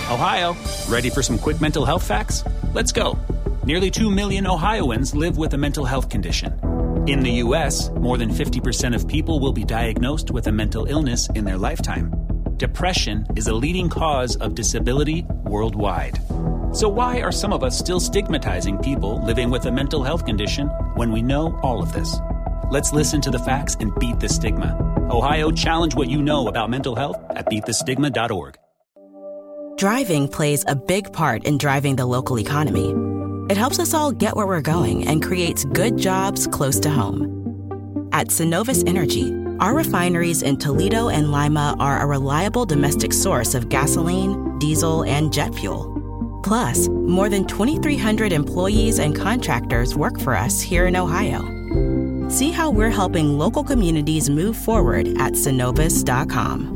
Ohio, ready for some quick mental health facts? Let's go. Nearly 2 million Ohioans live with a mental health condition. In the U.S., more than 50% of people will be diagnosed with a mental illness in their lifetime. Depression is a leading cause of disability worldwide. So why are some of us still stigmatizing people living with a mental health condition when we know all of this? Let's listen to the facts and beat the stigma. Ohio, challenge what you know about mental health at beatthestigma.org. Driving plays a big part in driving the local economy. It helps us all get where we're going and creates good jobs close to home. At Synovus Energy, our refineries in Toledo and Lima are a reliable domestic source of gasoline, diesel, and jet fuel. Plus, more than 2,300 employees and contractors work for us here in Ohio. See how we're helping local communities move forward at Synovus.com.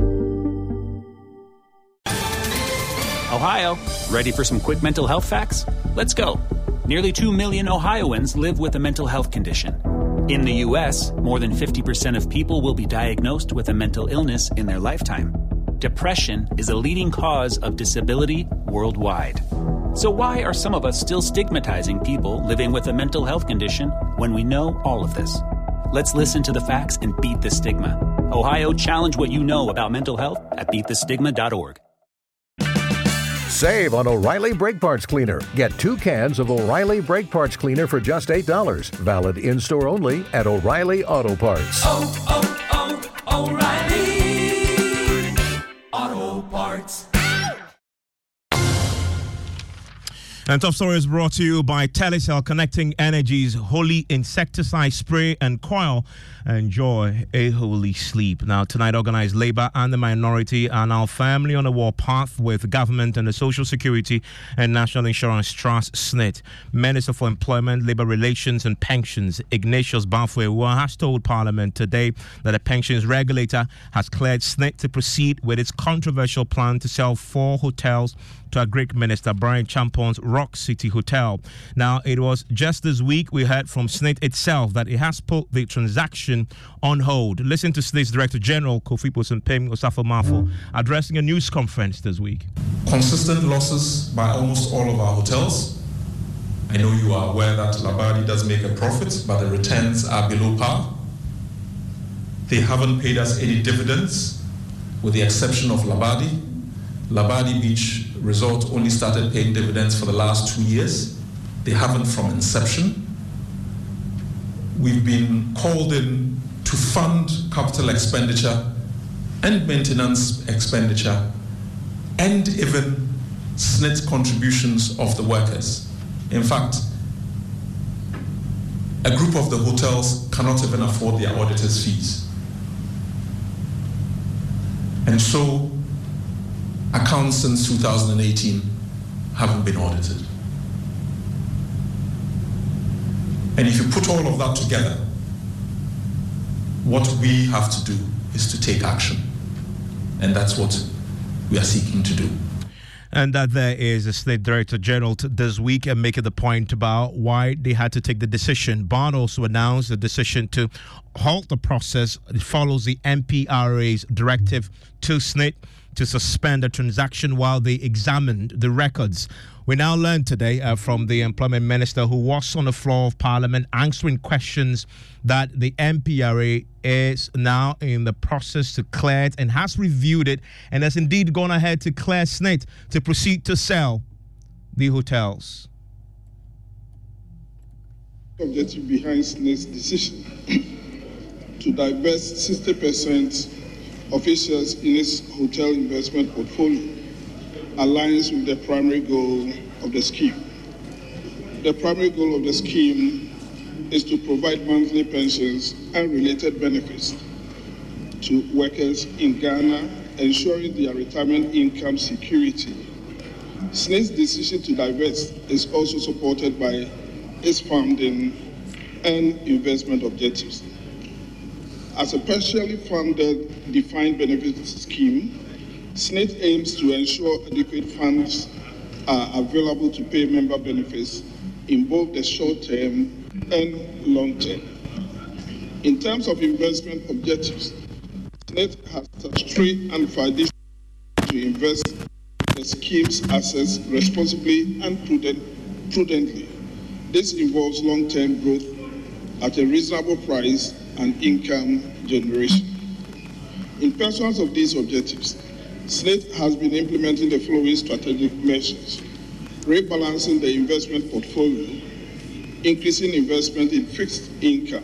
Ohio, ready for some quick mental health facts? Let's go. Nearly 2 million Ohioans live with a mental health condition. In the U.S., more than 50% of people will be diagnosed with a mental illness in their lifetime. Depression is a leading cause of disability worldwide. So why are some of us still stigmatizing people living with a mental health condition when we know all of this? Let's listen to the facts and beat the stigma. Ohio, challenge what you know about mental health at beatthestigma.org. Save on O'Reilly Brake Parts Cleaner. Get 2 cans of O'Reilly Brake Parts Cleaner for just $8. Valid in-store only at O'Reilly Auto Parts. O'Reilly Auto Parts. And Top Story is brought to you by Telecel, connecting Energy's holy insecticide spray and coil. Enjoy a holy sleep. Now, tonight, organized labor and the minority are now firmly on a war path with government and the Social Security and National Insurance Trust, SSNIT. Minister for Employment, Labor Relations and Pensions, Ignatius Bafwe, has told Parliament today that the pensions regulator has cleared SSNIT to proceed with its controversial plan to sell 4 hotels to a Greek minister, Brian Champon's Rock City Hotel. Now, it was just this week we heard from SSNIT itself that it has put the transaction on hold. Listen to SSNIT's Director General, Kofi Posempem Osafo-Mafo, addressing a news conference this week. Consistent losses by almost all of our hotels. I know you are aware that Labadi does make a profit, but the returns are below par. They haven't paid us any dividends, with the exception of Labadi. Labadi Beach Resort only started paying dividends for the last 2 years. They haven't from inception. We've been called in to fund capital expenditure and maintenance expenditure and even SSNIT contributions of the workers. In fact, a group of the hotels cannot even afford their auditors' fees. And so, accounts since 2018 haven't been audited. And if you put all of that together, what we have to do is to take action. And that's what we are seeking to do. And that there is a State Director General this week and making the point about why they had to take the decision. Bond also announced the decision to halt the process. It follows the MPRA's directive to SSNIT to suspend the transaction while they examined the records. We now learned today from the Employment Minister, who was on the floor of Parliament answering questions, that the MPRA is now in the process to clear it and has reviewed it and has indeed gone ahead to clear SSNIT to proceed to sell the hotels. Objective behind SSNIT's decision to divest 60% of its shares in its hotel investment portfolio aligns with the primary goal of the scheme. The primary goal of the scheme is to provide monthly pensions and related benefits to workers in Ghana, ensuring their retirement income security. SSNIT's decision to divest is also supported by its funding and investment objectives. As a partially funded defined benefit scheme, SSNIT aims to ensure adequate funds are available to pay member benefits in both the short term and long term. In terms of investment objectives, SSNIT has statutory and fiduciary to invest the scheme's assets responsibly and prudently. This involves long-term growth at a reasonable price and income generation. In pursuance of these objectives, SSNIT has been implementing the following strategic measures: rebalancing the investment portfolio, increasing investment in fixed income,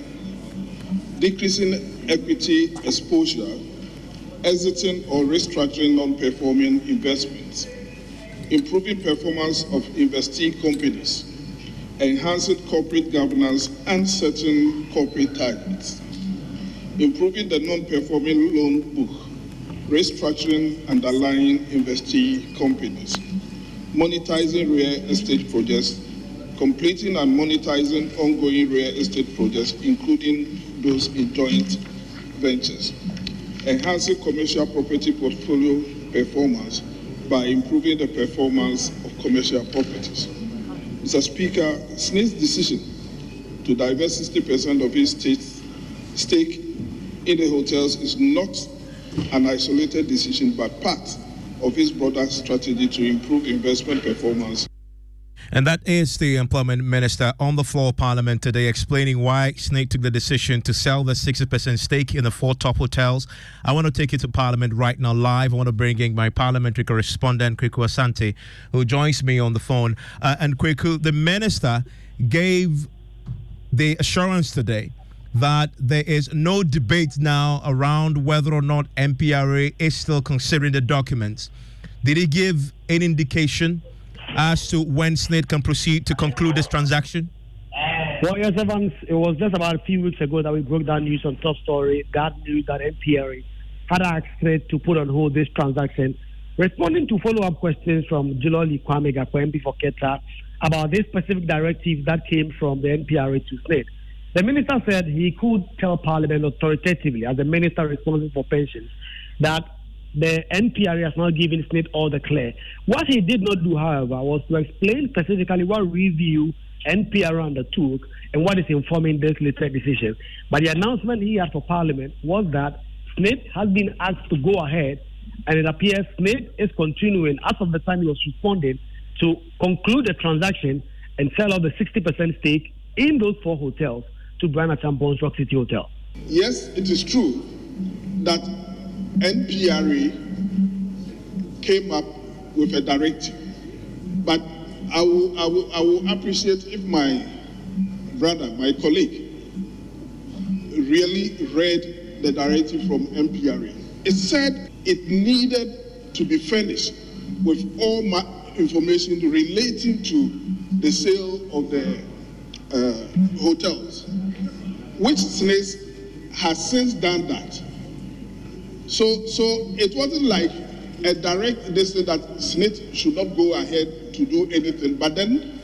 decreasing equity exposure, exiting or restructuring non-performing investments, improving performance of investee companies, enhancing corporate governance and setting corporate targets, improving the non-performing loan book, restructuring underlying investee companies, monetizing real estate projects, completing and monetizing ongoing real estate projects, including those in joint ventures, enhancing commercial property portfolio performance by improving the performance of commercial properties. Mr. Speaker, SSNIT's decision to divest 60% of its stake in the hotels is not an isolated decision, but part of its broader strategy to improve investment performance. And that is the Employment Minister on the floor of Parliament today, explaining why SSNIT took the decision to sell the 60% stake in the 4 top hotels. I want to take you to Parliament right now live. I want to bring in my parliamentary correspondent, Kweku Asante, who joins me on the phone. And Kweku, the Minister gave the assurance today that there is no debate now around whether or not MPRA is still considering the documents. Did he give any indication as to when SSNIT can proceed to conclude this transaction? Well, yes, Evans, it was just about a few weeks ago that we broke down news on Top Story, that news that MPRA had asked SSNIT to put on hold this transaction, responding to follow-up questions from Juloli Kwame for MP for Keta about this specific directive that came from the MPRA to SSNIT. The minister said he could tell Parliament authoritatively, as the minister responsible for pensions, that the NPRA has not given SSNIT all the clear. What he did not do, however, was to explain specifically what review NPRA undertook and what is informing this latest decision. But the announcement he had for Parliament was that SSNIT has been asked to go ahead, and it appears SSNIT is continuing, as of the time he was responding, to conclude the transaction and sell off the 60% stake in those 4 hotels to Brian Acheampong's Rock City Hotel. Yes, it is true that NPRA came up with a directive, but I will appreciate if my brother, my colleague, really read the directive from MPRA. It said it needed to be furnished with all information relating to the sale of the hotels, which SSNIT has since done that. So it wasn't like a direct decision that SSNIT should not go ahead to do anything, but then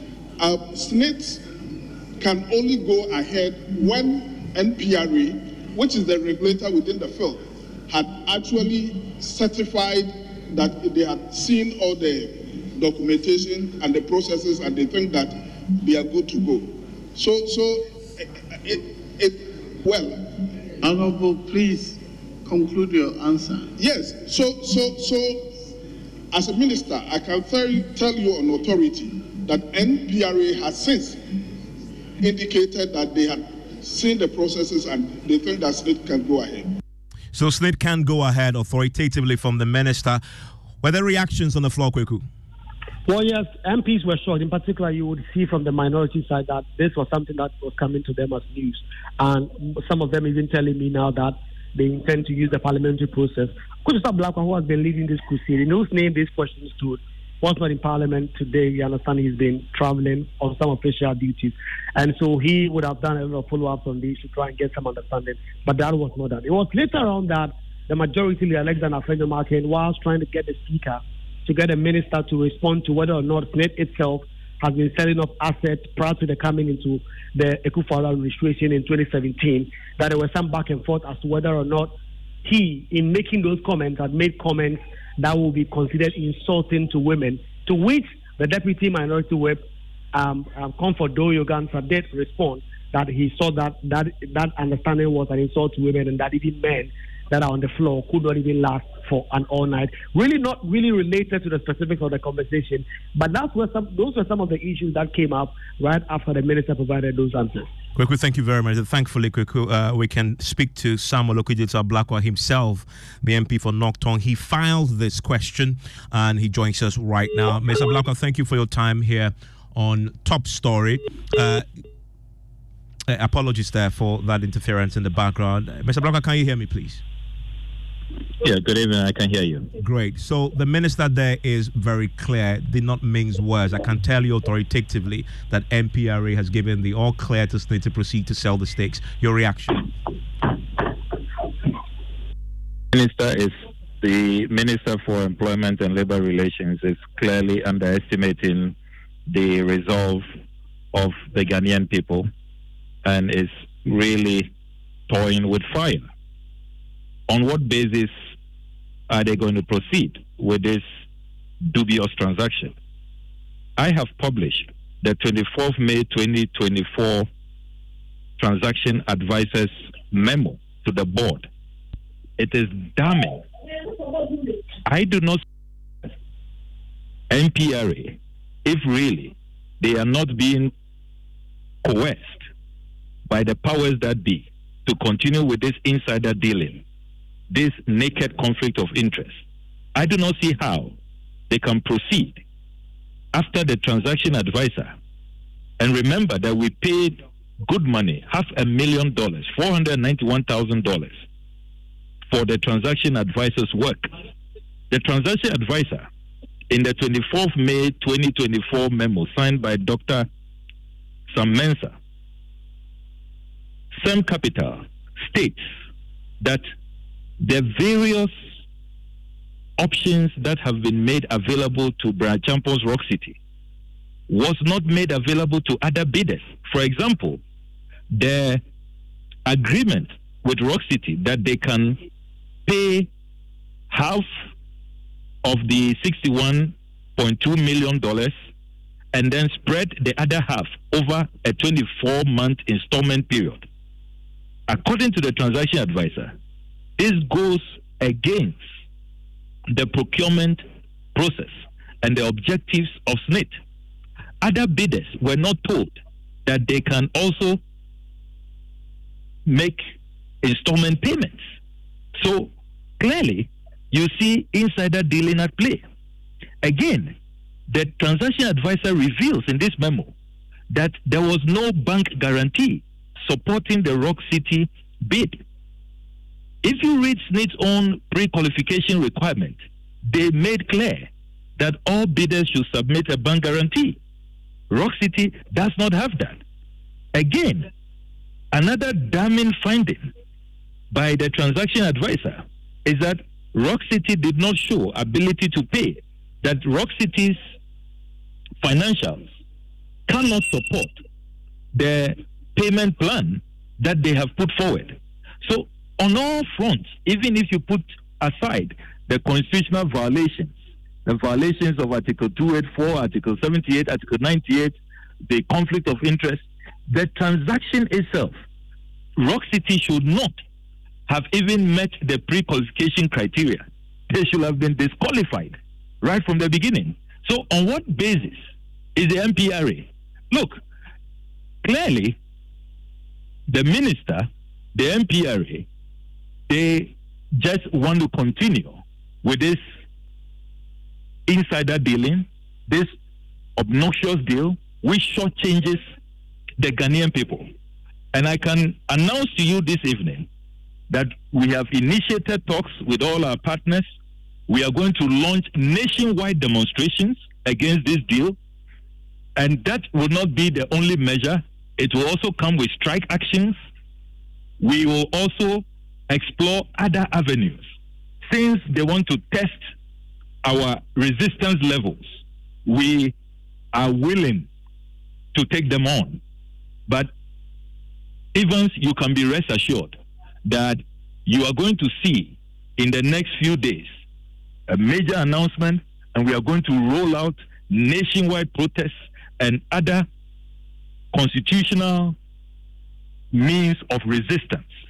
SSNIT can only go ahead when NPRA, which is the regulator within the field, had actually certified that they had seen all the documentation and the processes, and they think that they are good to go. Well, Honorable, please conclude your answer. Yes. So, as a minister, I can tell you on authority that NPRA has since indicated that they had seen the processes and they think that SSNIT can go ahead. So SSNIT can go ahead authoritatively from the minister. Were there reactions on the floor, Kweku? Well, yes, MPs were shocked. In particular, you would see from the minority side that this was something that was coming to them as news. And some of them even telling me now that they intend to use the parliamentary process. Kutsa Blakwa, who has been leading this crusade, in whose name these questions stood, was not in Parliament today. We understand he's been traveling on some official duties. And so he would have done a lot of follow-ups on this to try and get some understanding. But that was not done. It was later on that the majority, Alexander Afenyo-Markin, was trying to get the speaker to get a minister to respond to whether or not SSNIT itself has been selling off assets prior to the coming into the Akufo-Addo administration in 2017, that there was some back and forth as to whether or not he, in making those comments, had made comments that will be considered insulting to women, to which the Deputy Minority Whip, Comfort Doyogansa, did respond that he saw that understanding was an insult to women and that even men that are on the floor could not even last for an all night. Really not really related to the specifics of the conversation, but those were some of the issues that came up right after the minister provided those answers. Kweku, thank you very much. Thankfully, Kweku, we can speak to Samuel Okudzeto-Ablakwa himself, the MP for Nocton. He filed this question and he joins us right now. Mr. Ablakwa, thank you for your time here on Top Story. Apologies there for that interference in the background. Mr. Ablakwa, can you hear me, please? Yeah, good evening. I can hear you. Great. So the minister there is very clear, did not mince words. I can tell you authoritatively that MPRA has given the all clear to SSNIT to proceed to sell the stakes. Your reaction? The Minister for Employment and Labor Relations is clearly underestimating the resolve of the Ghanaian people and is really toying with fire. On what basis are they going to proceed with this dubious transaction? I have published the 24th May 2024 Transaction Advisors Memo to the board. It is damning. I do not see MPRA, if really they are not being coerced by the powers that be to continue with this insider dealing, this naked conflict of interest. I do not see how they can proceed after the transaction advisor. And remember that we paid good money, $500,000, $491,000 for the transaction advisor's work. The transaction advisor, in the 24th May 2024 memo signed by Dr. Sam Mensah, Sem Capital states that the various options that have been made available to Brian Champo's Rock City was not made available to other bidders. For example, the agreement with Rock City that they can pay half of the $61.2 million and then spread the other half over a 24-month installment period. According to the transaction advisor, this goes against the procurement process and the objectives of SSNIT. Other bidders were not told that they can also make installment payments. So clearly, you see insider dealing at play. Again, the transaction advisor reveals in this memo that there was no bank guarantee supporting the Rock City bid. If you read SSNIT's own pre-qualification requirement, they made clear that all bidders should submit a bank guarantee. Rock City does not have that. Again, another damning finding by the transaction advisor is that Rock City did not show ability to pay, that Rock City's financials cannot support the payment plan that they have put forward. So on all fronts, even if you put aside the constitutional violations, the violations of Article 284, Article 78, Article 98, the conflict of interest, the transaction itself, Rock City should not have even met the pre-qualification criteria. They should have been disqualified right from the beginning. So on what basis is the MPRA? Look, clearly, the minister, the MPRA, they just want to continue with this insider dealing, this obnoxious deal, which shortchanges the Ghanaian people. And I can announce to you this evening that we have initiated talks with all our partners. We are going to launch nationwide demonstrations against this deal. And that will not be the only measure. It will also come with strike actions. We will also explore other avenues. Since they want to test our resistance levels, we are willing to take them on. But Evans, you can be rest assured that you are going to see in the next few days a major announcement, and we are going to roll out nationwide protests and other constitutional means of resistance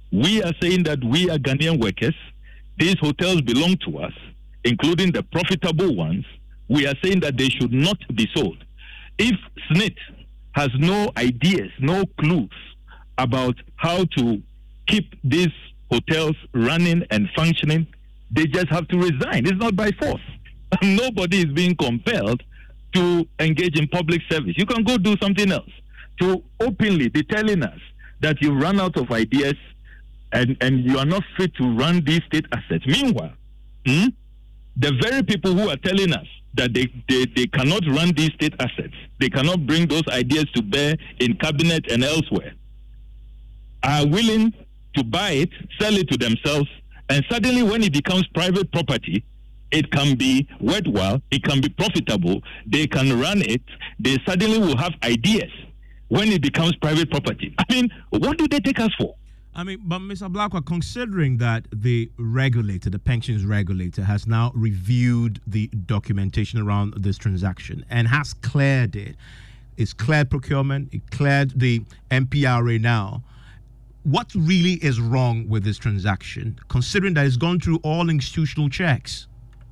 we are saying that we are Ghanaian workers. These hotels belong to us, including the profitable ones. We are saying that they should not be sold. If SSNIT has no ideas, no clues about how to keep these hotels running and functioning, they just have to resign. It's not by force. Nobody is being compelled to engage in public service. You can go do something else. To openly be telling us that you run out of ideas and you are not fit to run these state assets. Meanwhile, the very people who are telling us that they cannot run these state assets, they cannot bring those ideas to bear in cabinet and elsewhere, are willing to buy it, sell it to themselves, and suddenly when it becomes private property, it can be worthwhile, it can be profitable, they can run it, they suddenly will have ideas when it becomes private property. I mean, what do they take us for? I mean, but Mr. Blackwell, considering that the regulator, the pensions regulator, has now reviewed the documentation around this transaction and has cleared it, it's cleared procurement, it cleared the MPRA now, what really is wrong with this transaction, considering that it's gone through all institutional checks?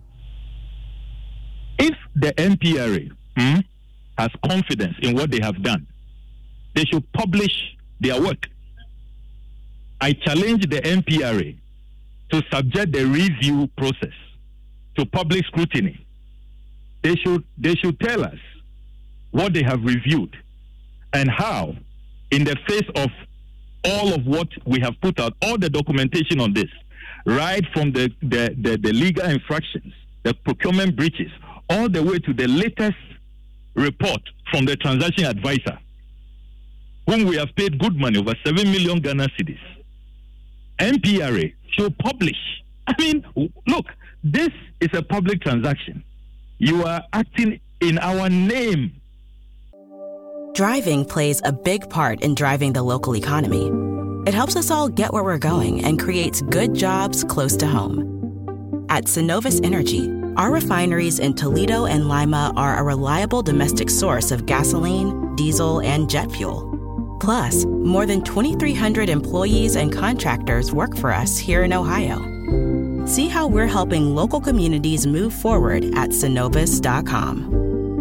If the MPRA has confidence in what they have done, they should publish their work. I challenge the MPRA to subject the review process to public scrutiny. They should tell us what they have reviewed and how, in the face of all of what we have put out, all the documentation on this, right from the legal infractions, the procurement breaches, all the way to the latest report from the transaction advisor, whom we have paid good money, over 7 million Ghana cedis. MPRA should publish. I mean, look, this is a public transaction. You are acting in our name. Driving plays a big part in driving the local economy. It helps us all get where we're going and creates good jobs close to home. At Synovus Energy, our refineries in Toledo and Lima are a reliable domestic source of gasoline, diesel, and jet fuel. Plus, more than 2,300 employees and contractors work for us here in Ohio. See how we're helping local communities move forward at Synovus.com.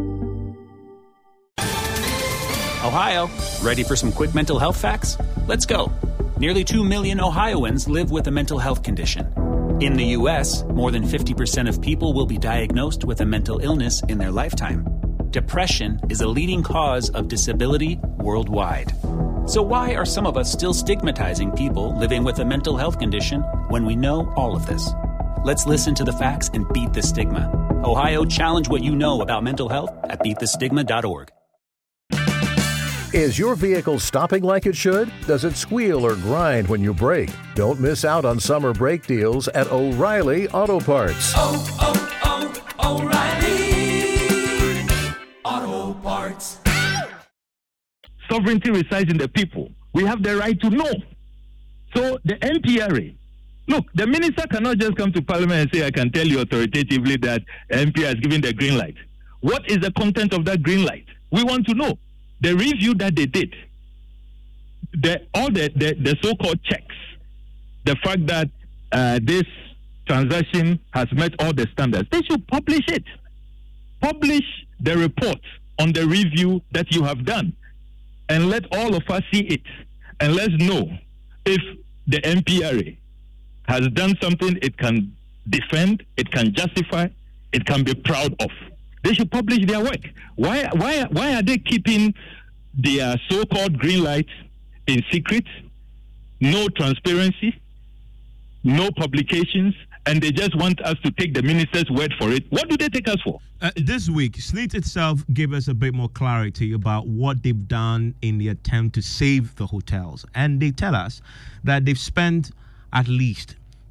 Ohio, ready for some quick mental health facts? Let's go. Nearly 2 million Ohioans live with a mental health condition. In the U.S., more than 50% of people will be diagnosed with a mental illness in their lifetime. Depression is a leading cause of disability worldwide. So why are some of us still stigmatizing people living with a mental health condition when we know all of this? Let's listen to the facts and beat the stigma. Ohio, challenge what you know about mental health at beatthestigma.org. Is your vehicle stopping like it should? Does it squeal or grind when you brake? Don't miss out on summer brake deals at O'Reilly Auto Parts. O'Reilly Auto Parts. Sovereignty resides in the people. We have the right to know. So the MPRA, look, the minister cannot just come to Parliament and say, I can tell you authoritatively that MPRA has given the green light. What is the content of that green light? We want to know. The review that they did, all the so-called checks, the fact that this transaction has met all the standards, they should publish it. Publish the report on the review that you have done and let all of us see it. And let's know if the MPRA has done something it can defend, it can justify, it can be proud of. They should publish their work. Why are they keeping their so-called green light in secret? No transparency, no publications, and they just want us to take the minister's word for it. What do they take us for? This week, SSNIT itself gave us a bit more clarity about what they've done in the attempt to save the hotels. And they tell us that they've spent at least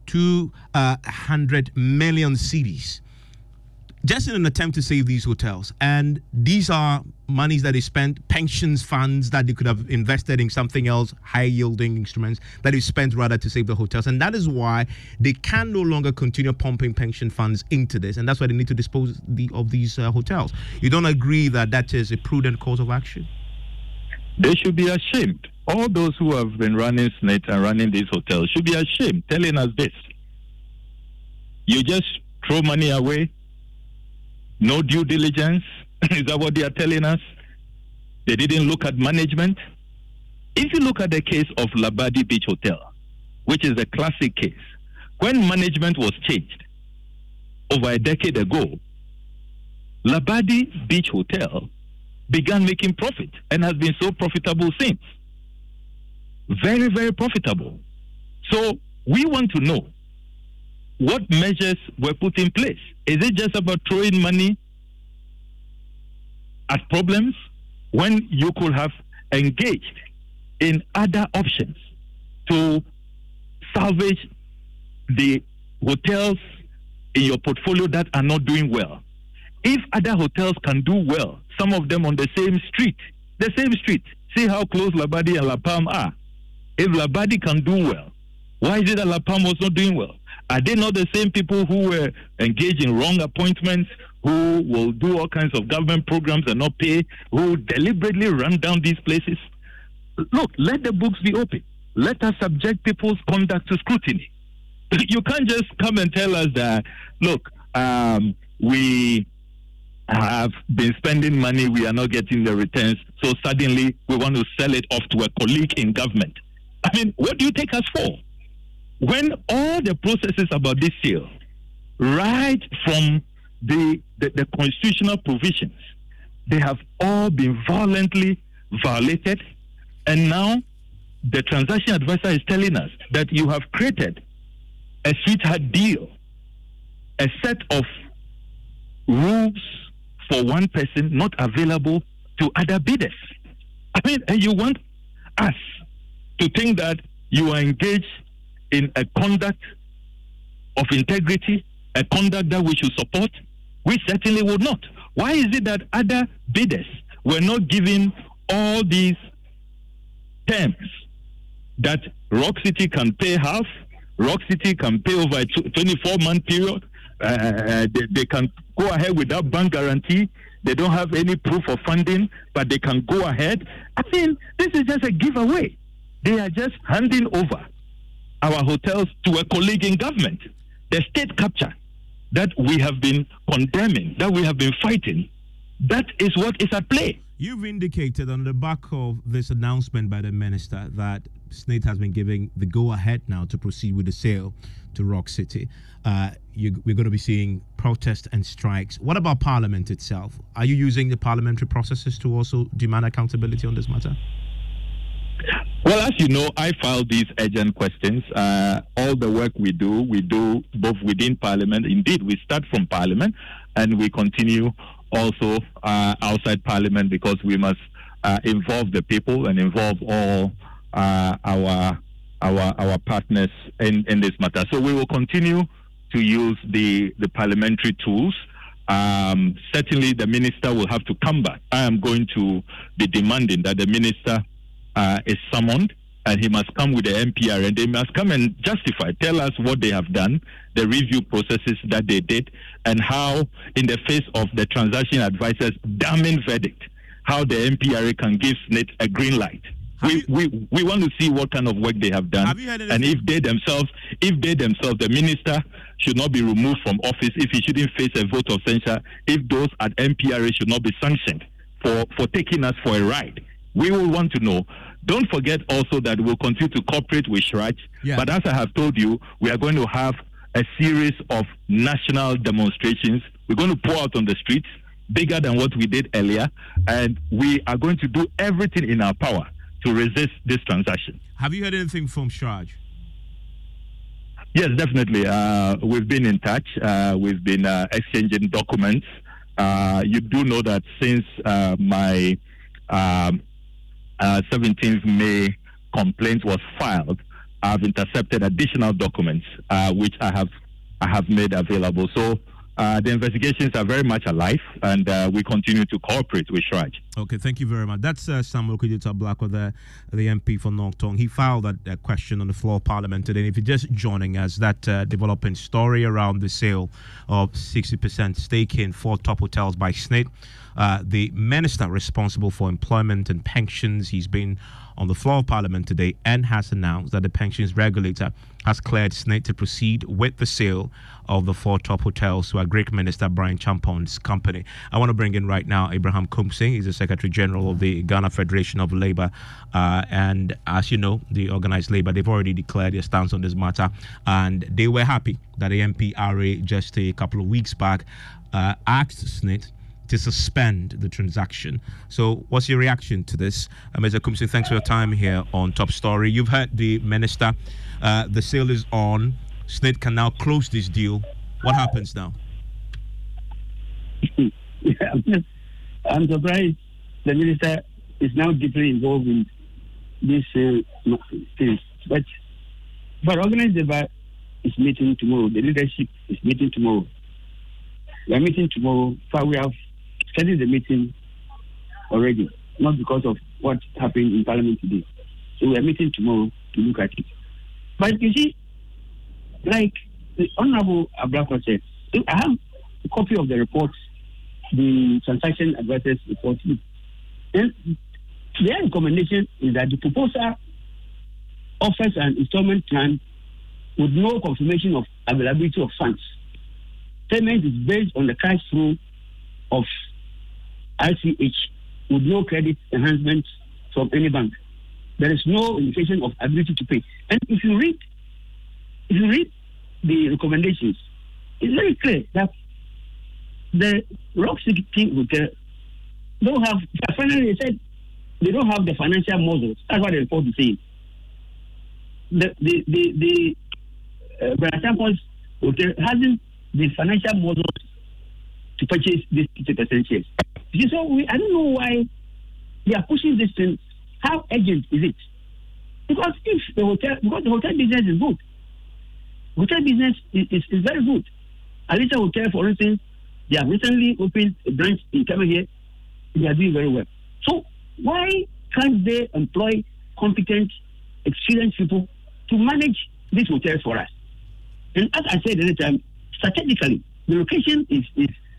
200 million cedis just in an attempt to save these hotels. And these are monies that they spent, pensions funds that they could have invested in something else, high-yielding instruments that they spent rather to save the hotels. And that is why they can no longer continue pumping pension funds into this. And that's why they need to dispose of these hotels. You don't agree that that is a prudent course of action? They should be ashamed all those who have been running SSNIT and running these hotels should be ashamed telling us this. You just throw money away, no due diligence. Is that what they are telling us? They didn't look at management. If you look at the case of Labadi Beach Hotel, which is a classic case, when management was changed over a decade ago, Labadi Beach Hotel began making profit and has been so profitable since. Very, very profitable. So we want to know what measures were put in place. Is it just about throwing money at problems when you could have engaged in other options to salvage the hotels in your portfolio that are not doing well? If other hotels can do well, some of them on the same street, see how close Labadi and La Palm are. If Labadi can do well, why is it that La Palm was not doing well? Are they not the same people who were engaged in wrong appointments, who will do all kinds of government programs and not pay, who deliberately run down these places? Look, let the books be open. Let us subject people's conduct to scrutiny. You can't just come and tell us that, look, we have been spending money, we are not getting the returns, so suddenly we want to sell it off to a colleague in government. I mean, what do you take us for? When all the processes about this sale, right from the constitutional provisions, they have all been violently violated, and now the transaction advisor is telling us that you have created a sweetheart deal, a set of rules for one person not available to other bidders. I mean, and you want us to think that you are engaged in a conduct of integrity, a conduct that we should support? We certainly would not. Why is it that other bidders were not given all these terms that Rock City can pay half, Rock City can pay over a 24-month period, they can go ahead without bank guarantee, they don't have any proof of funding, but they can go ahead? I mean, this is just a giveaway. They are just handing over our hotels to a colleague in government. The state capture that we have been condemning, that we have been fighting, that is what is at play. You've indicated on the back of this announcement by the minister that SSNIT has been giving the go-ahead now to proceed with the sale to Rock City. We're going to be seeing protests and strikes. What about Parliament itself? Are you using the parliamentary processes to also demand accountability on this matter? Well, as you know, I filed these urgent questions. All the work we do both within Parliament. Indeed, we start from Parliament and we continue also outside Parliament, because we must involve the people and involve all our partners in this matter. So we will continue to use the parliamentary tools. Certainly, the minister will have to come back. I am going to be demanding that the minister is summoned, and he must come with the MPR, and they must come and justify, tell us what they have done, the review processes that they did, and how, in the face of the transaction advisor's damning verdict, how the MPRA can give SSNIT a green light. We want to see what kind of work they have done, and if they themselves, the minister should not be removed from office, if he shouldn't face a vote of censure, if those at MPRA should not be sanctioned for taking us for a ride. We will want to know. Don't forget also that we'll continue to cooperate with SHRAJ. Yeah. But as I have told you, we are going to have a series of national demonstrations. We're going to pour out on the streets, bigger than what we did earlier. And we are going to do everything in our power to resist this transaction. Have you heard anything from SHRAJ? Yes, definitely. We've been in touch. We've been exchanging documents. You do know that since my 17th May complaint was filed, I've intercepted additional documents which I have made available. So The investigations are very much alive, and we continue to cooperate with Shraj. Okay, thank you very much. That's Samuel Kudita Blackwell, the MP for North Tongue. He filed that question on the floor of Parliament today. And if you're just joining us, that developing story around the sale of 60% stake in 4 top hotels by SSNIT. The minister responsible for employment and pensions, he's been on the floor of Parliament today and has announced that the pensions regulator has cleared SSNIT to proceed with the sale of the 4 top hotels to Greek Minister Brian Champon's company. I want to bring in right now Abraham Kumsing. He's the Secretary General of the Ghana Federation of Labour. And as you know, the organised Labour, they've already declared their stance on this matter. And they were happy that the MPRA just a couple of weeks back asked SSNIT to suspend the transaction. So what's your reaction to this? Mr. Kumsing, thanks for your time here on Top Story. You've heard the minister. The sale is on. SSNIT can now close this deal. What happens now? I'm surprised the minister is now deeply involved in this thing. But organized Labour is meeting tomorrow. The leadership is meeting tomorrow. We are meeting tomorrow. We have started the meeting already, not because of what happened in Parliament today. So we are meeting tomorrow to look at it. But you see, like the Honorable Ablakwa said, I have a copy of the report, the transaction advisors report. And their recommendation is that the proposal offers an installment plan with no confirmation of availability of funds. Payment is based on the cash flow of ICH with no credit enhancement from any bank. There is no indication of ability to pay. And if you read the recommendations, it's very clear that the Rock City Hotel don't have, finally they said they don't have the financial models. That's what the report is saying. The Brian Champon's hotel hasn't the financial models to purchase this 50% shares. So I don't know why they are pushing this thing. How urgent is it? Because the hotel business is good. Hotel business is very good. Alita Hotel, for instance, they have recently opened a branch in Kama here. They are doing very well. So why can't they employ competent, experienced people to manage this hotel for us? And as I said at the time, strategically, the location is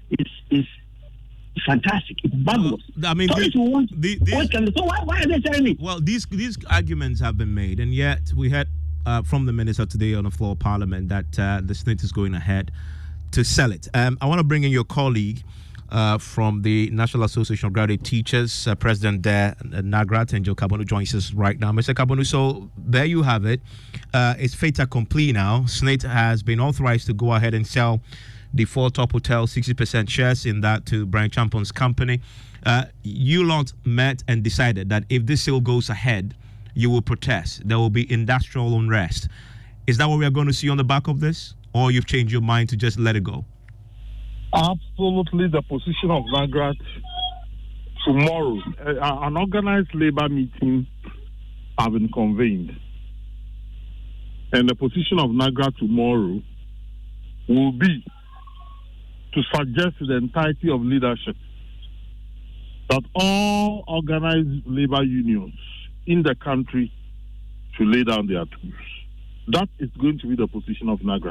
fantastic. It's marvelous. I mean, so why are they telling me? Well, these arguments have been made, and yet we heard from the minister today on the floor of Parliament that the SSNIT is going ahead to sell it. I want to bring in your colleague from the National Association of Graduate Teachers, President there, Nagrat, and Joe Kabonu joins us right now. Mr. Kabonu, so there you have it. It's fait accompli now. SSNIT has been authorized to go ahead and sell the 4 top hotels, 60% shares in that to Brian Champon's company. You lot met and decided that if this sale goes ahead, you will protest. There will be industrial unrest. Is that what we are going to see on the back of this? Or you've changed your mind to just let it go? Absolutely, the position of Nagrat tomorrow, an organized labor meeting have been convened. And the position of Nagrat tomorrow will be to suggest to the entirety of leadership that all organized labor unions in the country should lay down their tools. That is going to be the position of Nagrat.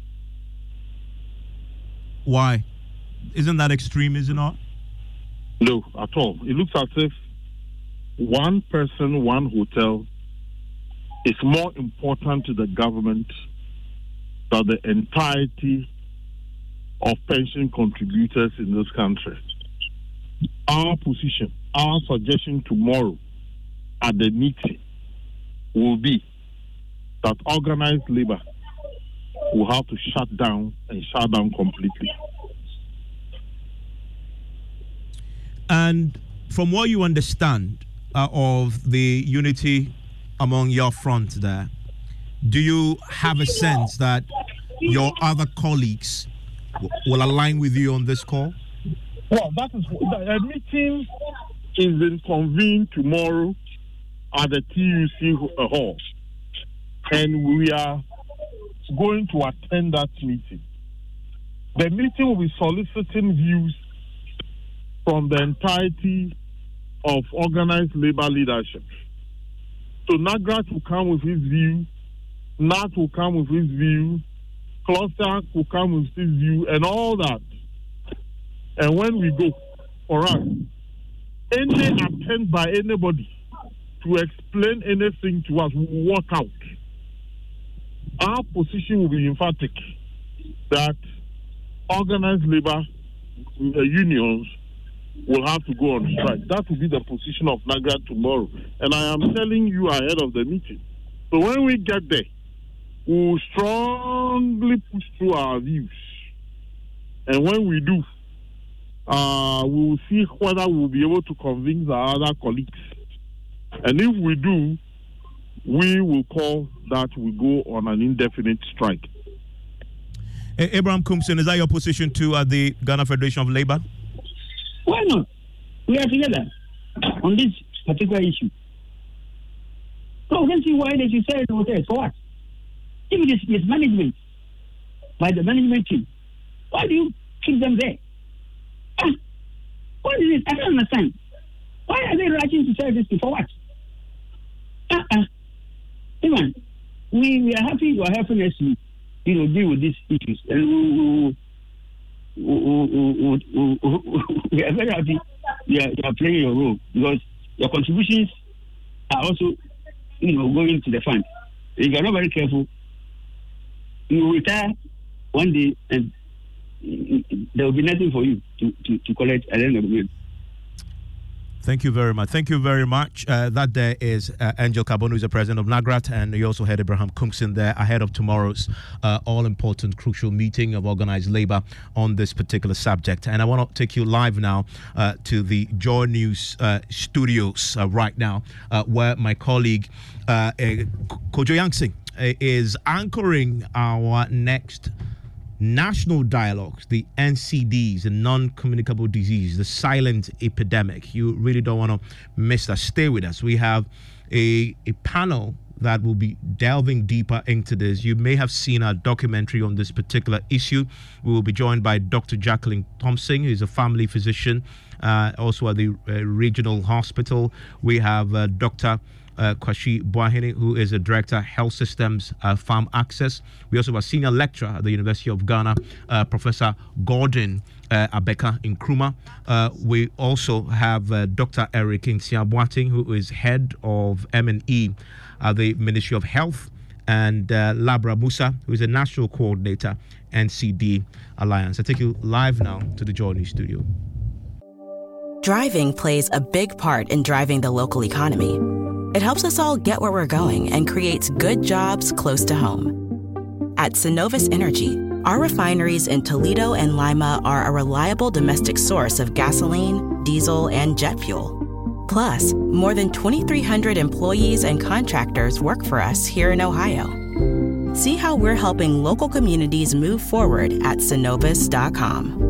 Why? Isn't that extreme, is it not? No, at all. It looks as if one person, one hotel is more important to the government than the entirety of pension contributors in this country. Our position, our suggestion tomorrow at the meeting will be that organized labor will have to shut down completely. And from what you understand of the unity among your front there, do you have a sense that your other colleagues will align with you on this call? Well, that is a meeting is being convened tomorrow at the TUC hall, and we are going to attend that meeting. The meeting will be soliciting views from the entirety of organized labor leadership. So NAGRAT will come with his view, NAT will come with his view, Cluster will come with his view, and all that. And when we go, for us, any attempt by anybody to explain anything to us will walk out. Our position will be emphatic that organized labor unions will have to go on strike. That will be the position of NAGRAT tomorrow. And I am telling you ahead of the meeting. So when we get there, we will strongly push through our views. And when we do, we will see whether we will be able to convince our other colleagues. And if we do, we will call that we go on an indefinite strike. Abraham Coomson, is that your position too at the Ghana Federation of Labour? Why not? We are together on this particular issue. So we don't see why they should sell the hotels. For what? If it is mismanagement by the management team, why do you keep them there? What is it? I don't understand. Why are they rushing to sell this for what? Even we are happy you are helping us to deal with these issues, and we are very happy you are playing your role, because your contributions are also going to the fund. If you are not very careful, you will retire one day and there will be nothing for you to collect at the end of the day. Thank you very much. Thank you very much. That there is Angel Kabono, who's the president of NAGRAT, and you also had Abraham Coomson there ahead of tomorrow's all-important, crucial meeting of organized labor on this particular subject. And I want to take you live now to the Joy News studios right now, where my colleague Kojo Yangsing is anchoring our next national dialogues, the NCDs, the non-communicable disease, the silent epidemic. You really don't want to miss that. Stay with us. We have a panel that will be delving deeper into this. You may have seen our documentary on this particular issue. We will be joined by Dr. Jacqueline Thompson, who is a family physician, also at the regional hospital. We have Dr. Kwashi Boahene, who is a director Health Systems Farm Access. We also have a senior lecturer at the University of Ghana, Professor Gordon Abeka Nkrumah. We also have Dr. Eric Nsiaboating, who is head of M&E at the Ministry of Health, and Labra Musa, who is a national coordinator, NCD Alliance. I take you live now to the Joy News studio. Driving plays a big part in driving the local economy. It helps us all get where we're going and creates good jobs close to home. At Synovus Energy, our refineries in Toledo and Lima are a reliable domestic source of gasoline, diesel, and jet fuel. Plus, more than 2,300 employees and contractors work for us here in Ohio. See how we're helping local communities move forward at Synovus.com.